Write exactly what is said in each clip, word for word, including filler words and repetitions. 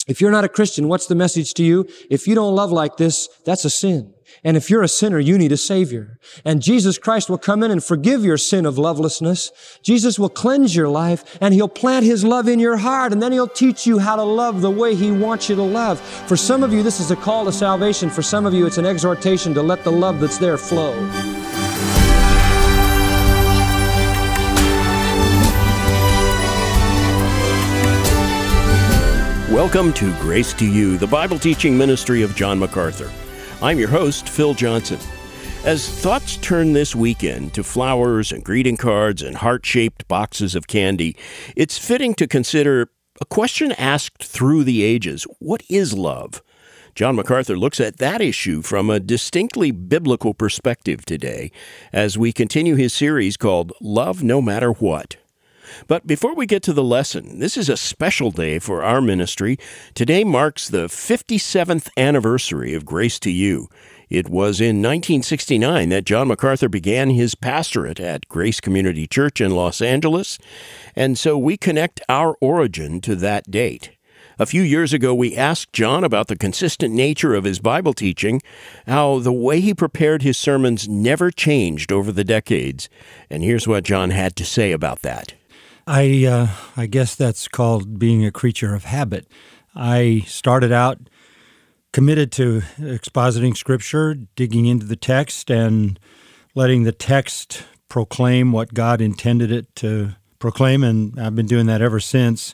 If you're not a Christian, what's the message to you? If you don't love like this, that's a sin. And if you're a sinner, you need a Savior. And Jesus Christ will come in and forgive your sin of lovelessness. Jesus will cleanse your life, and He'll plant His love in your heart, and then He'll teach you how to love the way He wants you to love. For some of you, this is a call to salvation. For some of you, it's an exhortation to let the love that's there flow. Welcome to Grace to You, the Bible teaching ministry of John MacArthur. I'm your host, Phil Johnson. As thoughts turn this weekend to flowers and greeting cards and heart-shaped boxes of candy, it's fitting to consider a question asked through the ages: what is love? John MacArthur looks at that issue from a distinctly biblical perspective today as we continue his series called Love No Matter What. But before we get to the lesson, this is a special day for our ministry. Today marks the fifty-seventh anniversary of Grace to You. It was in nineteen sixty-nine that John MacArthur began his pastorate at Grace Community Church in Los Angeles, and so we connect our origin to that date. A few years ago, we asked John about the consistent nature of his Bible teaching, how the way he prepared his sermons never changed over the decades, and here's what John had to say about that. I uh, I guess that's called being a creature of habit. I started out committed to expositing Scripture, digging into the text, and letting the text proclaim what God intended it to proclaim, and I've been doing that ever since.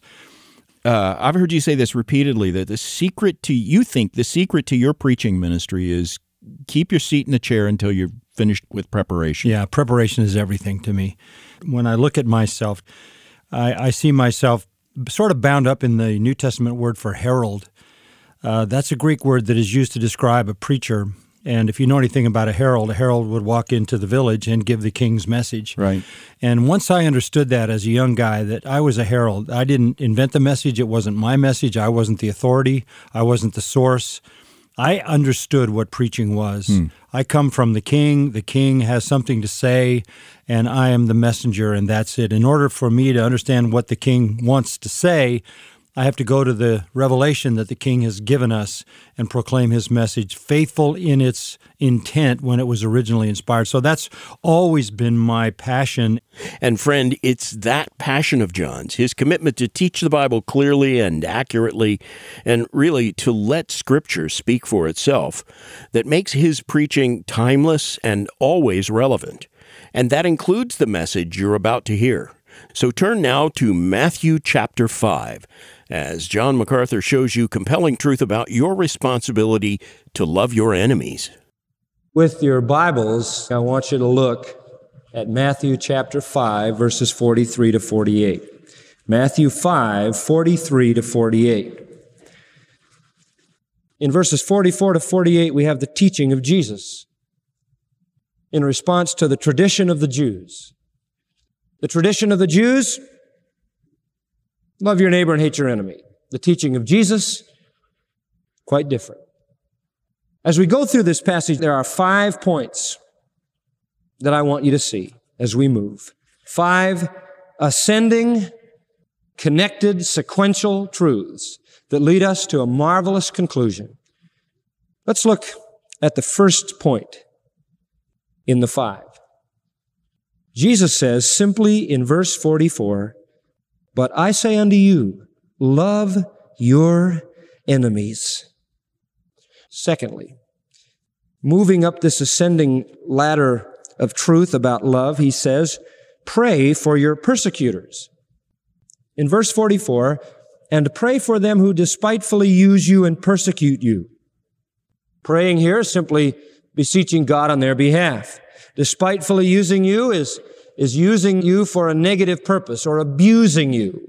Uh, I've heard you say this repeatedly, that the secret to, you think the secret to your preaching ministry is keep your seat in the chair until you're finished with preparation. Yeah, preparation is everything to me. When I look at myself, I, I see myself sort of bound up in the New Testament word for herald. Uh, that's a Greek word that is used to describe a preacher. And if you know anything about a herald, a herald would walk into the village and give the king's message. Right. And once I understood that as a young guy, that I was a herald, I didn't invent the message. It wasn't my message. I wasn't the authority. I wasn't the source. I understood what preaching was. Hmm. I come from the king. The king has something to say, and I am the messenger, and that's it. In order for me to understand what the king wants to say, I have to go to the revelation that the king has given us and proclaim his message, faithful in its intent when it was originally inspired. So that's always been my passion. And friend, it's that passion of John's, his commitment to teach the Bible clearly and accurately, and really to let Scripture speak for itself, that makes his preaching timeless and always relevant. And that includes the message you're about to hear. So turn now to Matthew chapter five, as John MacArthur shows you compelling truth about your responsibility to love your enemies. With your Bibles, I want you to look at Matthew chapter five, verses forty-three to forty-eight. Matthew five, forty-three to forty-eight. In verses forty-four to forty-eight, we have the teaching of Jesus in response to the tradition of the Jews. The tradition of the Jews, love your neighbor and hate your enemy. The teaching of Jesus, quite different. As we go through this passage, there are five points that I want you to see as we move. Five ascending, connected, sequential truths that lead us to a marvelous conclusion. Let's look at the first point in the five. Jesus says simply in verse forty-four, "But I say unto you, love your enemies." Secondly, moving up this ascending ladder of truth about love, he says, pray for your persecutors. In verse forty-four, "And pray for them who despitefully use you and persecute you." Praying here is simply beseeching God on their behalf. Despitefully using you is, is using you for a negative purpose or abusing you.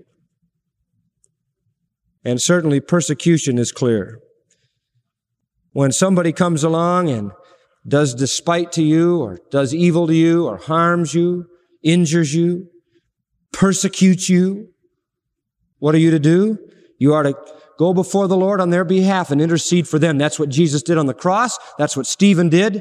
And certainly persecution is clear. When somebody comes along and does despite to you or does evil to you or harms you, injures you, persecutes you, what are you to do? You are to go before the Lord on their behalf and intercede for them. That's what Jesus did on the cross. That's what Stephen did.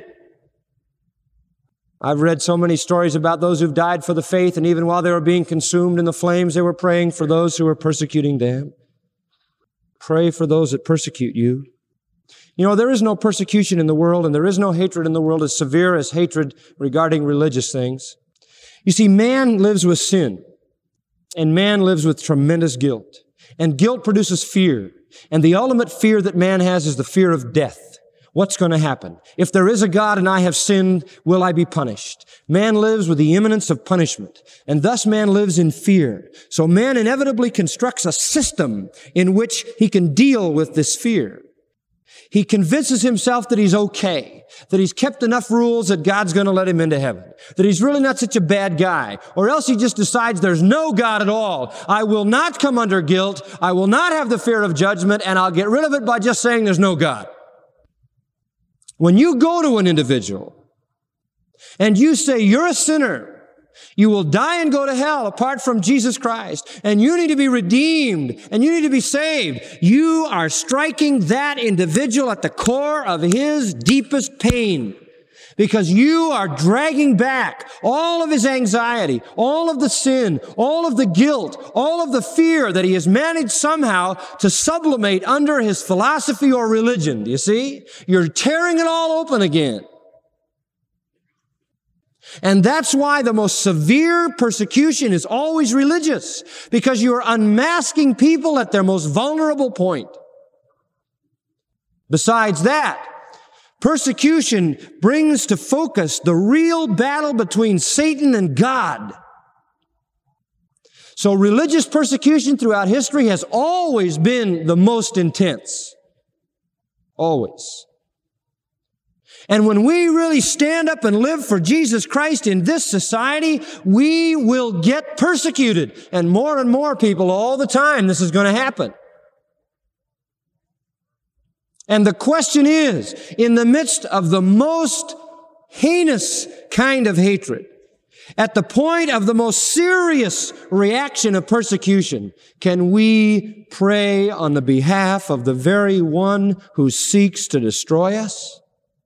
I've read so many stories about those who've died for the faith, and even while they were being consumed in the flames, they were praying for those who were persecuting them. Pray for those that persecute you. You know, there is no persecution in the world, and there is no hatred in the world as severe as hatred regarding religious things. You see, man lives with sin, and man lives with tremendous guilt. And guilt produces fear. And the ultimate fear that man has is the fear of death. What's going to happen? If there is a God and I have sinned, will I be punished? Man lives with the imminence of punishment, and thus man lives in fear. So man inevitably constructs a system in which he can deal with this fear. He convinces himself that he's okay, that he's kept enough rules that God's going to let him into heaven, that he's really not such a bad guy, or else he just decides there's no God at all. I will not come under guilt. I will not have the fear of judgment, and I'll get rid of it by just saying there's no God. When you go to an individual and you say, you're a sinner, you will die and go to hell apart from Jesus Christ, and you need to be redeemed, and you need to be saved, you are striking that individual at the core of his deepest pain, because you are dragging back all of his anxiety, all of the sin, all of the guilt, all of the fear that he has managed somehow to sublimate under his philosophy or religion. Do you see? You're tearing it all open again. And that's why the most severe persecution is always religious, because you are unmasking people at their most vulnerable point. Besides that, persecution brings to focus the real battle between Satan and God. So religious persecution throughout history has always been the most intense. Always. And when we really stand up and live for Jesus Christ in this society, we will get persecuted. And more and more people all the time, this is going to happen. And the question is, in the midst of the most heinous kind of hatred, at the point of the most serious reaction of persecution, can we pray on the behalf of the very one who seeks to destroy us?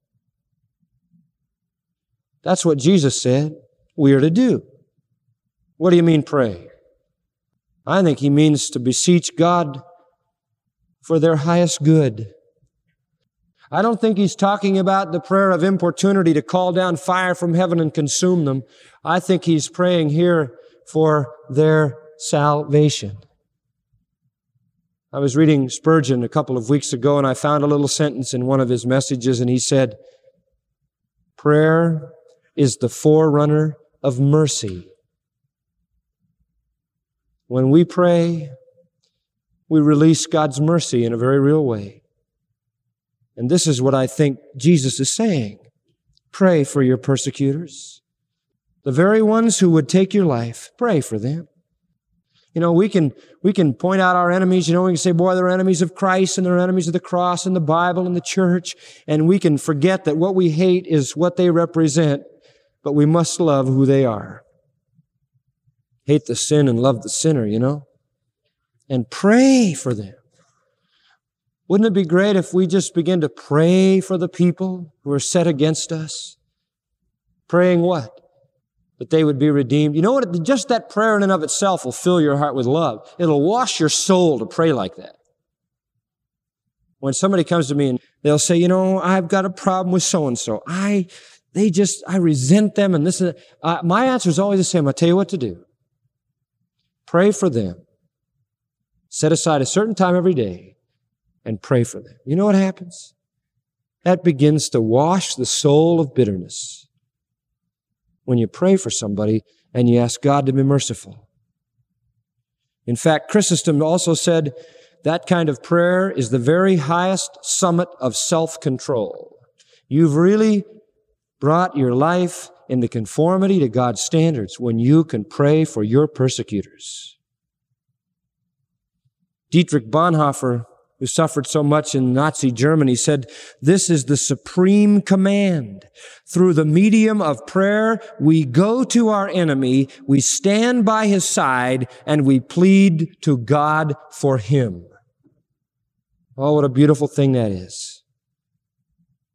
That's what Jesus said we are to do. What do you mean pray? I think he means to beseech God for their highest good. I don't think he's talking about the prayer of importunity to call down fire from heaven and consume them. I think he's praying here for their salvation. I was reading Spurgeon a couple of weeks ago, and I found a little sentence in one of his messages, and he said, prayer is the forerunner of mercy. When we pray, we release God's mercy in a very real way. And this is what I think Jesus is saying. Pray for your persecutors. The very ones who would take your life, pray for them. You know, we can, we can point out our enemies. You know, we can say, boy, they're enemies of Christ and they're enemies of the cross and the Bible and the church. And we can forget that what we hate is what they represent, but we must love who they are. Hate the sin and love the sinner, you know, and pray for them. Wouldn't it be great if we just begin to pray for the people who are set against us? Praying what? That they would be redeemed. You know what? Just that prayer in and of itself will fill your heart with love. It'll wash your soul to pray like that. When somebody comes to me and they'll say, you know, I've got a problem with so-and-so. I, they just, I resent them and this and that. Uh, my answer is always the same. I'll tell you what to do. Pray for them. Set aside a certain time every day and pray for them. You know what happens? That begins to wash the soul of bitterness. When you pray for somebody and you ask God to be merciful. In fact, Chrysostom also said that kind of prayer is the very highest summit of self-control. You've really brought your life into conformity to God's standards when you can pray for your persecutors. Dietrich Bonhoeffer, who suffered so much in Nazi Germany, said, this is the supreme command. Through the medium of prayer, we go to our enemy, we stand by his side, and we plead to God for him. Oh, what a beautiful thing that is.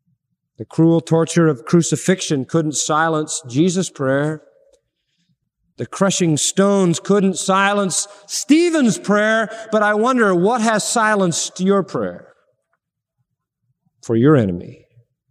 The cruel torture of crucifixion couldn't silence Jesus' prayer. The crushing stones couldn't silence Stephen's prayer, but I wonder what has silenced your prayer for your enemy.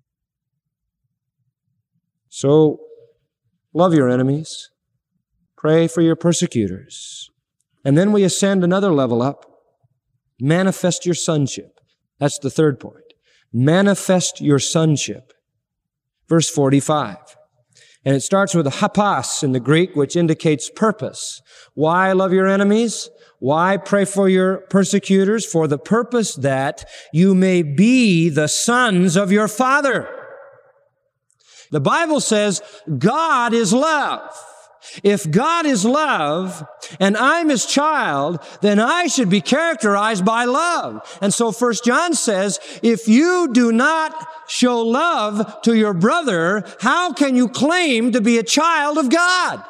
So, love your enemies. Pray for your persecutors. And then we ascend another level up. Manifest your sonship. That's the third point. Manifest your sonship. Verse forty-five. And it starts with a hapas in the Greek, which indicates purpose. Why love your enemies? Why pray for your persecutors? For the purpose that you may be the sons of your Father. The Bible says God is love. If God is love and I'm His child, then I should be characterized by love. And so First John says, if you do not show love to your brother, how can you claim to be a child of God?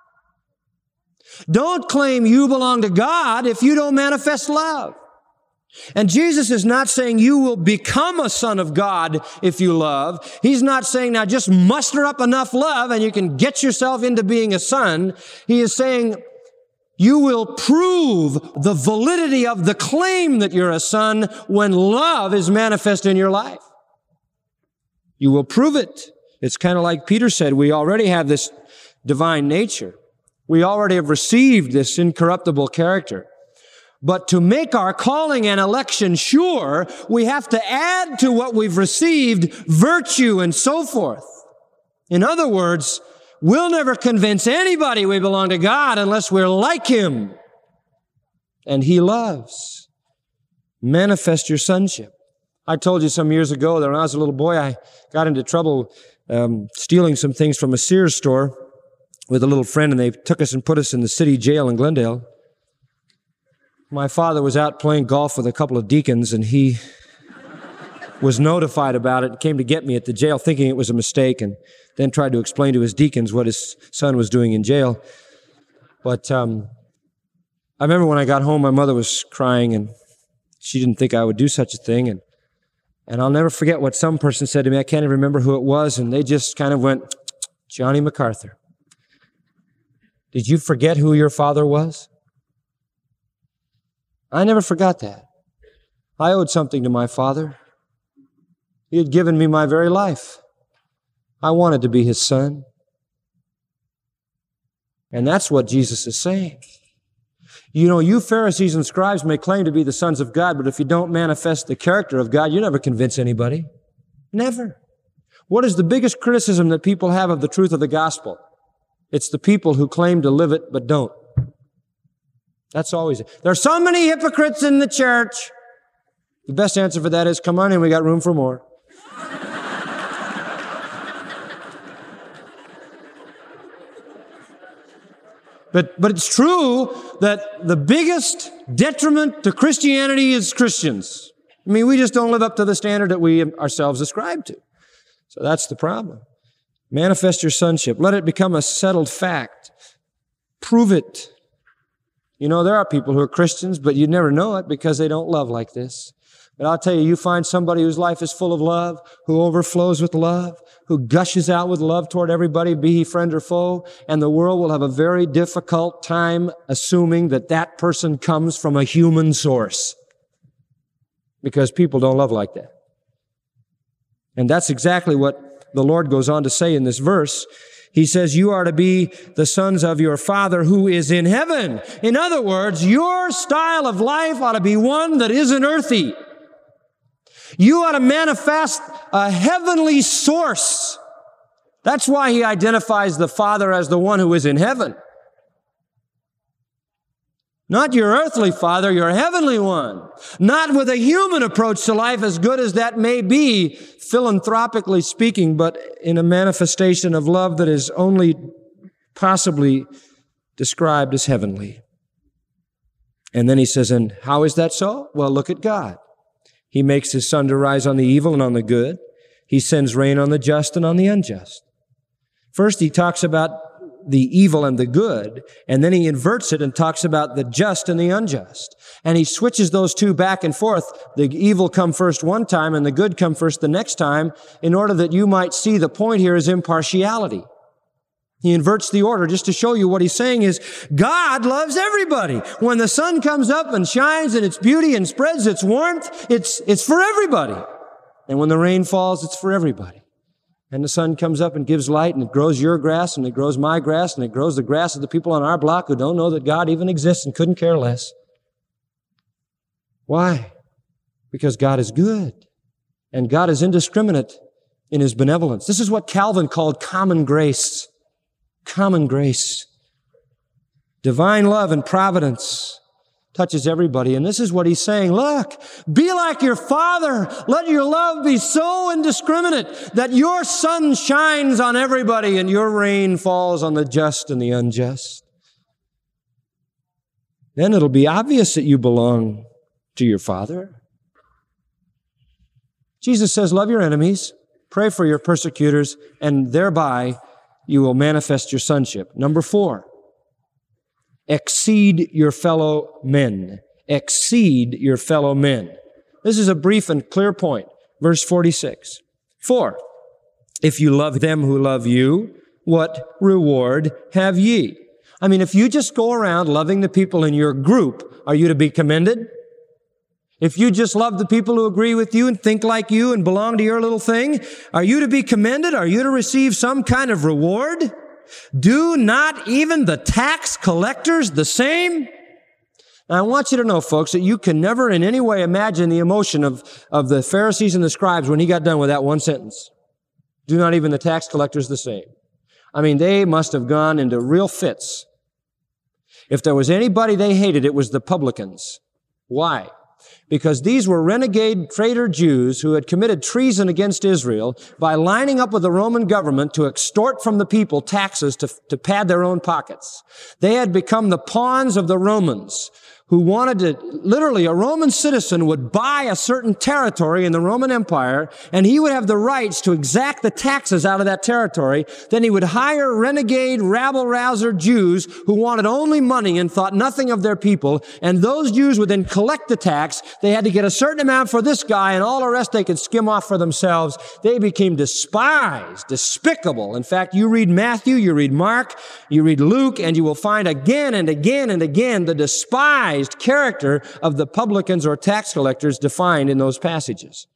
Don't claim you belong to God if you don't manifest love. And Jesus is not saying you will become a son of God if you love. He's not saying now just muster up enough love and you can get yourself into being a son. He is saying you will prove the validity of the claim that you're a son when love is manifest in your life. You will prove it. It's kind of like Peter said, we already have this divine nature. We already have received this incorruptible character. But to make our calling and election sure, we have to add to what we've received virtue and so forth. In other words, we'll never convince anybody we belong to God unless we're like Him. And He loves. Manifest your sonship. I told you some years ago that when I was a little boy, I got into trouble um, stealing some things from a Sears store with a little friend, and they took us and put us in the city jail in Glendale. My father was out playing golf with a couple of deacons, and he was notified about it and came to get me at the jail thinking it was a mistake, and then tried to explain to his deacons what his son was doing in jail. But um, I remember when I got home, my mother was crying, and she didn't think I would do such a thing. And, and I'll never forget what some person said to me. I can't even remember who it was, and they just kind of went, Johnny MacArthur, did you forget who your father was? I never forgot that. I owed something to my father. He had given me my very life. I wanted to be His son. And that's what Jesus is saying. You know, you Pharisees and scribes may claim to be the sons of God, but if you don't manifest the character of God, you never convince anybody. Never. What is the biggest criticism that people have of the truth of the gospel? It's the people who claim to live it but don't. That's always it. There are so many hypocrites in the church. The best answer for that is, come on in, we got room for more. But, but it's true that the biggest detriment to Christianity is Christians. I mean, we just don't live up to the standard that we ourselves ascribe to. So that's the problem. Manifest your sonship. Let it become a settled fact. Prove it. You know, there are people who are Christians, but you never know it because they don't love like this. But I'll tell you, you find somebody whose life is full of love, who overflows with love, who gushes out with love toward everybody, be he friend or foe, and the world will have a very difficult time assuming that that person comes from a human source. Because people don't love like that. And that's exactly what the Lord goes on to say in this verse. He says, you are to be the sons of your Father who is in heaven. In other words, your style of life ought to be one that isn't earthy. You ought to manifest a heavenly source. That's why He identifies the Father as the one who is in heaven. Not your earthly father, your heavenly one. Not with a human approach to life, as good as that may be, philanthropically speaking, but in a manifestation of love that is only possibly described as heavenly. And then he says, and how is that so? Well, look at God. He makes His sun to rise on the evil and on the good. He sends rain on the just and on the unjust. First, he talks about the evil and the good, and then he inverts it and talks about the just and the unjust. And he switches those two back and forth. The evil come first one time and the good come first the next time, in order that you might see the point here is impartiality. He inverts the order just to show you what he's saying is God loves everybody. When the sun comes up and shines in its beauty and spreads its warmth, it's, it's for everybody. And when the rain falls, it's for everybody. And the sun comes up and gives light, and it grows your grass, and it grows my grass, and it grows the grass of the people on our block who don't know that God even exists and couldn't care less. Why? Because God is good, and God is indiscriminate in His benevolence. This is what Calvin called common grace. Common grace. Divine love and providence touches everybody. And this is what he's saying. Look, be like your Father. Let your love be so indiscriminate that your sun shines on everybody and your rain falls on the just and the unjust. Then it'll be obvious that you belong to your Father. Jesus says, love your enemies, pray for your persecutors, and thereby you will manifest your sonship. Number four, exceed your fellow men. Exceed your fellow men. This is a brief and clear point. Verse forty-six. Four, if you love them who love you, what reward have ye? I mean, if you just go around loving the people in your group, are you to be commended? If you just love the people who agree with you and think like you and belong to your little thing, are you to be commended? Are you to receive some kind of reward? Do not even the tax collectors the same? Now, I want you to know, folks, that you can never in any way imagine the emotion of, of the Pharisees and the scribes when he got done with that one sentence. Do not even the tax collectors the same. I mean, they must have gone into real fits. If there was anybody they hated, it was the publicans. Why? Because these were renegade traitor Jews who had committed treason against Israel by lining up with the Roman government to extort from the people taxes to, to pad their own pockets. They had become the pawns of the Romans, who wanted to, literally, a Roman citizen would buy a certain territory in the Roman Empire, and he would have the rights to exact the taxes out of that territory. Then he would hire renegade, rabble-rouser Jews who wanted only money and thought nothing of their people, and those Jews would then collect the tax. They had to get a certain amount for this guy, and all the rest they could skim off for themselves. They became despised, despicable. In fact, you read Matthew, you read Mark, you read Luke, and you will find again and again and again the despised character of the publicans or tax collectors defined in those passages.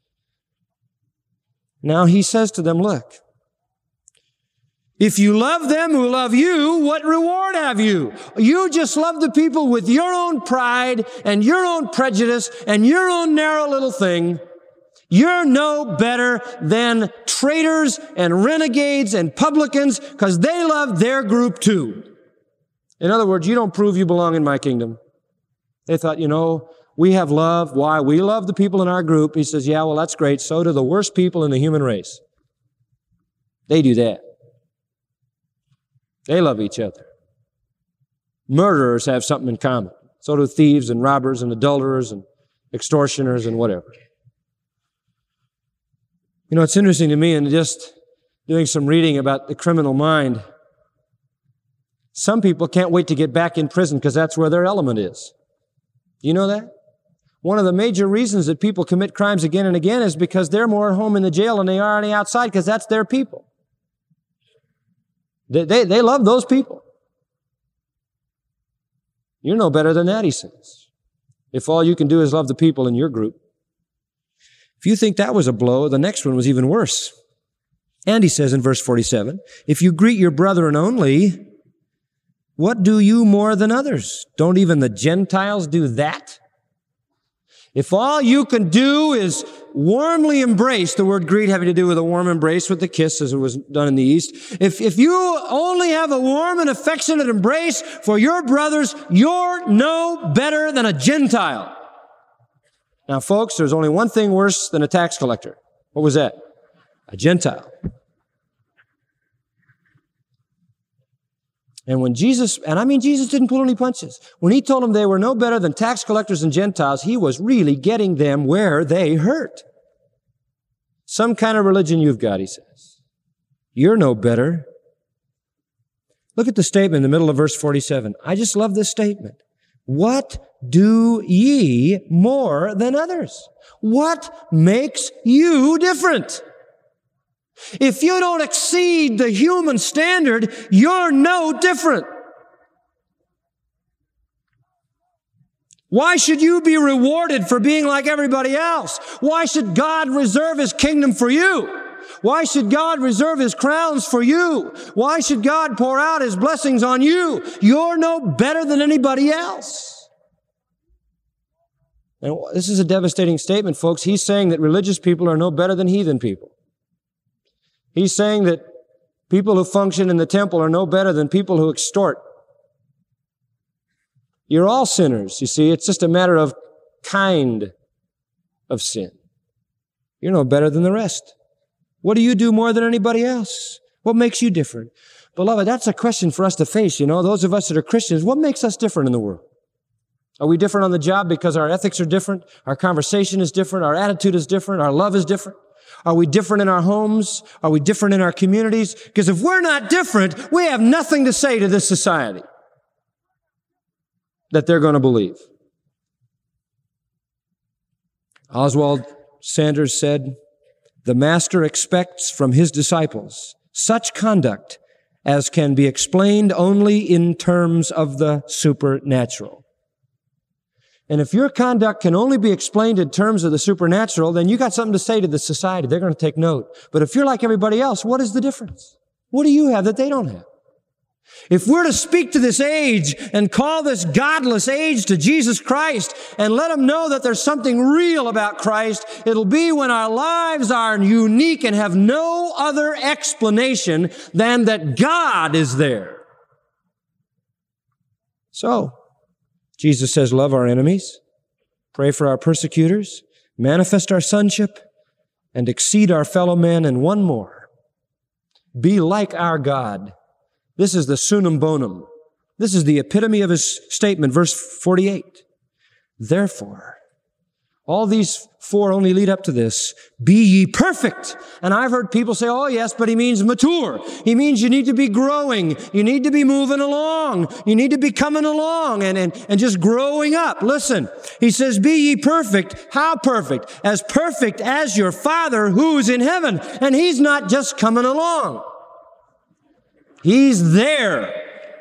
Now he says to them, look, if you love them who love you, what reward have you? You just love the people with your own pride and your own prejudice and your own narrow little thing. You're no better than traitors and renegades and publicans because they love their group too. In other words, you don't prove you belong in my kingdom. They thought, you know, we have love. Why? We love the people in our group. He says, yeah, well, that's great. So do the worst people in the human race. They do that. They love each other. Murderers have something in common. So do thieves and robbers and adulterers and extortioners and whatever. You know, it's interesting to me, and just doing some reading about the criminal mind, some people can't wait to get back in prison because that's where their element is. You know that? One of the major reasons that people commit crimes again and again is because they're more at home in the jail than they are on the outside because that's their people. They, they, they love those people. You're no better than that, he says, if all you can do is love the people in your group. If you think that was a blow, the next one was even worse. And he says in verse forty-seven, if you greet your brethren only, what do you more than others? Don't even the Gentiles do that? If all you can do is warmly embrace, the word greet having to do with a warm embrace with the kiss as it was done in the East. If, if you only have a warm and affectionate embrace for your brothers, you're no better than a Gentile. Now, folks, there's only one thing worse than a tax collector. What was that? A Gentile. And when Jesus, and I mean Jesus didn't pull any punches. When he told them they were no better than tax collectors and Gentiles, he was really getting them where they hurt. Some kind of religion you've got, he says. You're no better. Look at the statement in the middle of verse forty-seven. I just love this statement. What do ye more than others? What makes you different? If you don't exceed the human standard, you're no different. Why should you be rewarded for being like everybody else? Why should God reserve His kingdom for you? Why should God reserve His crowns for you? Why should God pour out His blessings on you? You're no better than anybody else. And this is a devastating statement, folks. He's saying that religious people are no better than heathen people. He's saying that people who function in the temple are no better than people who extort. You're all sinners, you see. It's just a matter of kind of sin. You're no better than the rest. What do you do more than anybody else? What makes you different? Beloved, that's a question for us to face, you know. Those of us that are Christians, what makes us different in the world? Are we different on the job because our ethics are different? Our conversation is different? Our attitude is different? Our love is different? Are we different in our homes? Are we different in our communities? Because if we're not different, we have nothing to say to this society that they're going to believe. Oswald Sanders said, "The Master expects from His disciples such conduct as can be explained only in terms of the supernatural." And if your conduct can only be explained in terms of the supernatural, then you got something to say to the society. They're going to take note. But if you're like everybody else, what is the difference? What do you have that they don't have? If we're to speak to this age and call this godless age to Jesus Christ and let them know that there's something real about Christ, it'll be when our lives are unique and have no other explanation than that God is there. So, Jesus says, love our enemies, pray for our persecutors, manifest our sonship, and exceed our fellow men. And one more, be like our God. This is the sunum bonum. This is the epitome of His statement, verse forty-eight. Therefore, all these four only lead up to this. Be ye perfect. And I've heard people say, oh yes, but He means mature. He means you need to be growing. You need to be moving along. You need to be coming along and, and, and just growing up. Listen, He says, be ye perfect. How perfect? As perfect as your Father who's in heaven. And He's not just coming along. He's there.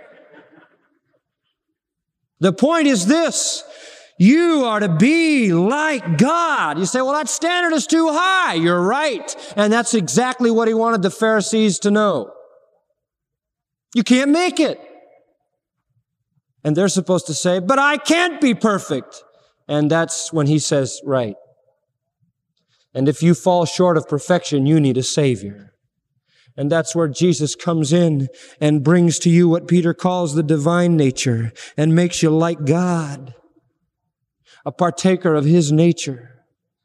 The point is this. You are to be like God. You say, well, that standard is too high. You're right. And that's exactly what He wanted the Pharisees to know. You can't make it. And they're supposed to say, but I can't be perfect. And that's when He says, right. And if you fall short of perfection, you need a Savior. And that's where Jesus comes in and brings to you what Peter calls the divine nature and makes you like God, a partaker of His nature.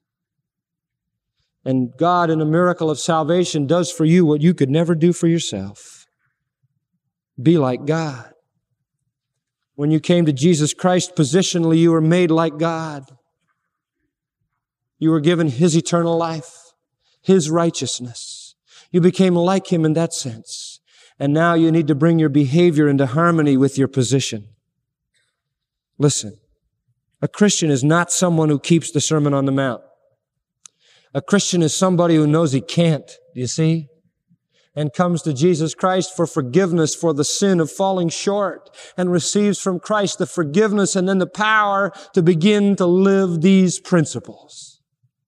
And God, in a miracle of salvation, does for you what you could never do for yourself. Be like God. When you came to Jesus Christ, positionally, you were made like God. You were given His eternal life, His righteousness. You became like Him in that sense. And now you need to bring your behavior into harmony with your position. Listen, a Christian is not someone who keeps the Sermon on the Mount. A Christian is somebody who knows he can't, do you see? And comes to Jesus Christ for forgiveness for the sin of falling short and receives from Christ the forgiveness and then the power to begin to live these principles.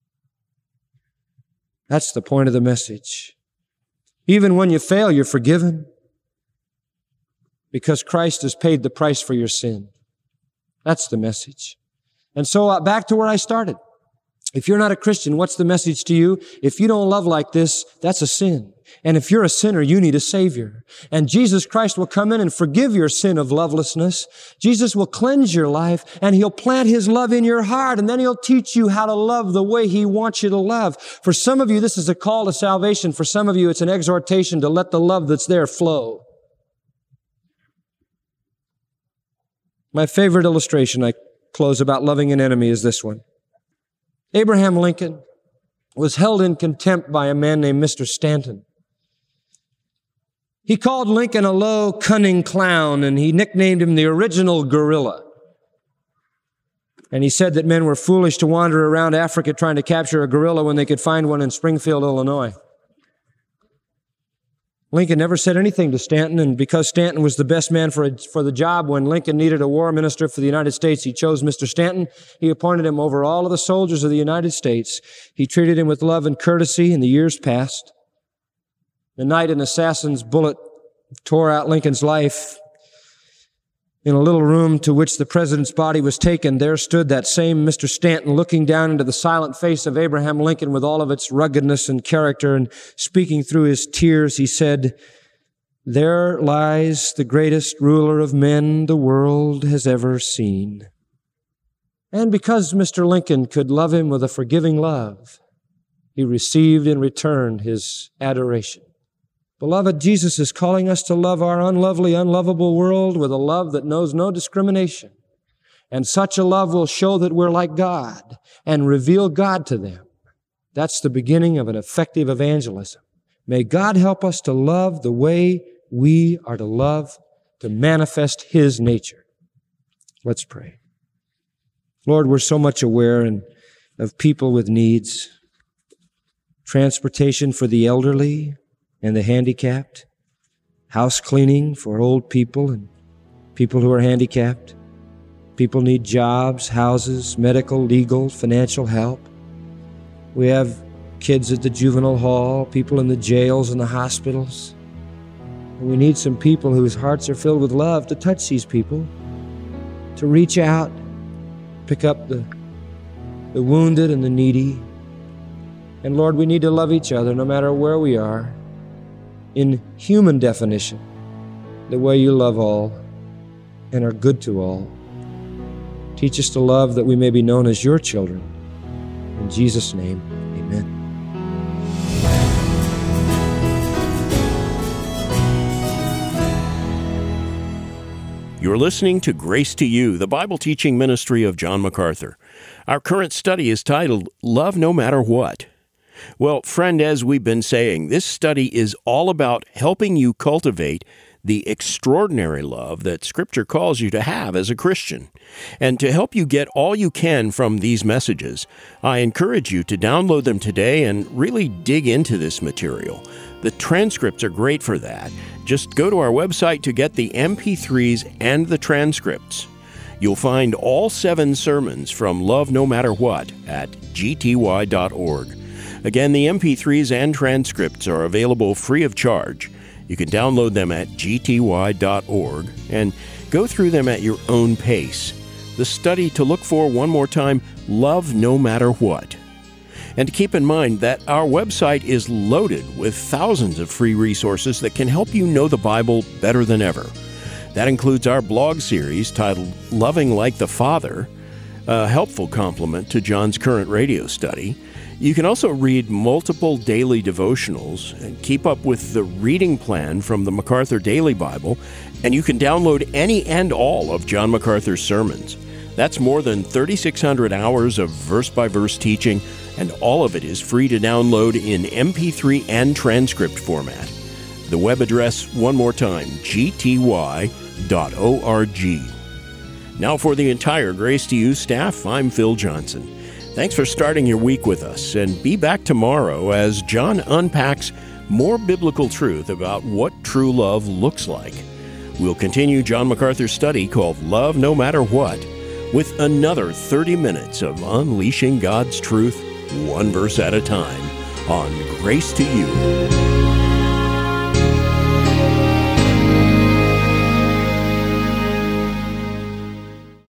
That's the point of the message. Even when you fail, you're forgiven because Christ has paid the price for your sin. That's the message. And so uh, back to where I started. If you're not a Christian, what's the message to you? If you don't love like this, that's a sin. And if you're a sinner, you need a Savior. And Jesus Christ will come in and forgive your sin of lovelessness. Jesus will cleanse your life, and He'll plant His love in your heart, and then He'll teach you how to love the way He wants you to love. For some of you, this is a call to salvation. For some of you, it's an exhortation to let the love that's there flow. My favorite illustration, I close about loving an enemy, is this one. Abraham Lincoln was held in contempt by a man named Mister Stanton. He called Lincoln a low, cunning clown, and he nicknamed him the original gorilla. And he said that men were foolish to wander around Africa trying to capture a gorilla when they could find one in Springfield, Illinois. Lincoln never said anything to Stanton, and because Stanton was the best man for, a, for the job, when Lincoln needed a war minister for the United States, he chose Mister Stanton. He appointed him over all of the soldiers of the United States. He treated him with love and courtesy in the years past. The night an assassin's bullet tore out Lincoln's life, in a little room to which the president's body was taken, there stood that same Mister Stanton looking down into the silent face of Abraham Lincoln with all of its ruggedness and character, and speaking through his tears, he said, "There lies the greatest ruler of men the world has ever seen." And because Mister Lincoln could love him with a forgiving love, he received in return his adoration. Beloved, Jesus is calling us to love our unlovely, unlovable world with a love that knows no discrimination. And such a love will show that we're like God and reveal God to them. That's the beginning of an effective evangelism. May God help us to love the way we are to love, to manifest His nature. Let's pray. Lord, we're so much aware of people with needs, transportation for the elderly and the handicapped, house cleaning for old people and people who are handicapped. People need jobs, houses, medical, legal, financial help. We have kids at the juvenile hall, people in the jails and the hospitals. And we need some people whose hearts are filled with love to touch these people, to reach out, pick up the, the wounded and the needy. And Lord, we need to love each other no matter where we are. In human definition, the way you love all and are good to all. Teach us to love that we may be known as your children. In Jesus' name, amen. You're listening to Grace to You, the Bible teaching ministry of John MacArthur. Our current study is titled, Love No Matter What. Well, friend, as we've been saying, this study is all about helping you cultivate the extraordinary love that Scripture calls you to have as a Christian. And to help you get all you can from these messages, I encourage you to download them today and really dig into this material. The transcripts are great for that. Just go to our website to get the M P threes and the transcripts. You'll find all seven sermons from Love No Matter What at G T Y dot org. Again, the M P threes and transcripts are available free of charge. You can download them at G T Y dot org and go through them at your own pace. The study to look for, one more time, Love No Matter What. And keep in mind that our website is loaded with thousands of free resources that can help you know the Bible better than ever. That includes our blog series titled Loving Like the Father, a helpful complement to John's current radio study. You can also read multiple daily devotionals and keep up with the reading plan from the MacArthur Daily Bible, and you can download any and all of John MacArthur's sermons. That's more than thirty-six hundred hours of verse-by-verse teaching, and all of it is free to download in M P three and transcript format. The web address, one more time, G T Y dot org. Now for the entire Grace to You staff, I'm Phil Johnson. Thanks for starting your week with us, and be back tomorrow as John unpacks more biblical truth about what true love looks like. We'll continue John MacArthur's study called Love No Matter What with another thirty minutes of unleashing God's truth, one verse at a time, on Grace to You.